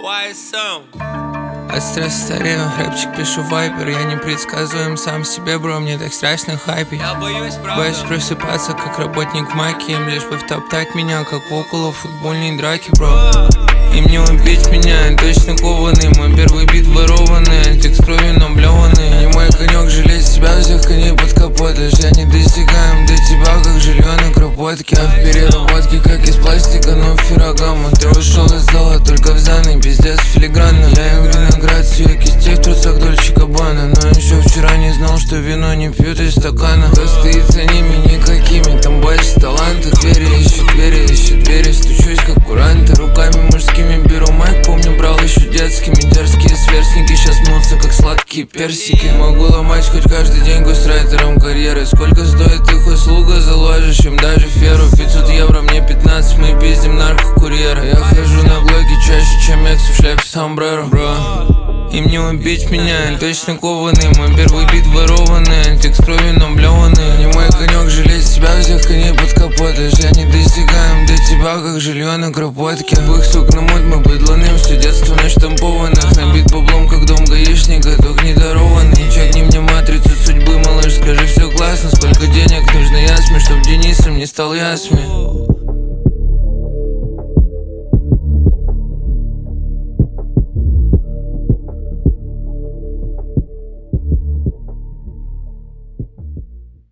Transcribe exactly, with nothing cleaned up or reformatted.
От стресса старею, рэпчик пишу вайпер. Я непредсказуем сам себе, бро, мне так страшно хайпить. Я боюсь, правда. Боюсь просыпаться, как работник маки. Им лишь бы втоптать меня, как около футбольной драки, бро. Им не убить меня, я точно кованный. Мой первый бит ворованный, антик с кровью наблеванный. Не мой конек жалеть себя, всех коней под капот. Лишь я не достигаем до тебя, как жилье на кропотке. А в переработке, как из пластика, но феррагамма. Ты ушел из зала, только в заны, пиздец филигранно. Я им виноград, все кисти в трусах Дольче Габбана. Но еще вчера не знал, что вино не пьют из стакана. Кто стоит за ними никакими, там больше таланта. Двери ищут, двери ищут, двери, стучусь как куранты. Руками мужскими беру майк, помню, брал еще детскими. Дерзкие сверстники сейчас мнутся, как сладкие персики. Могу ломать хоть каждый день гострайтером карьеры. Сколько стоит их услуга, заложишь им даже феру. Пятьсот евро, мне пятнадцать, мы пиздим наркокурьера. Я хожу на блоге чаще, чем экс в шляпе сомбреро, бро. Им не убить меня, я точно кованный. Мой первый бит ворованный, антик с кровью наблеванный. Не мой конек жалеть себя, всех коней под капот. Лишь я не достигаем до тебя, как жилье на кропотке. Бых сук на мут, мы быдланым, все детство наштампованных. Набит баблом, как дом гаишника, только недарованный. Чекни мне матрицу судьбы, малыш, скажи, все классно. Сколько денег нужно ясме, чтоб Денисом не стал ясме.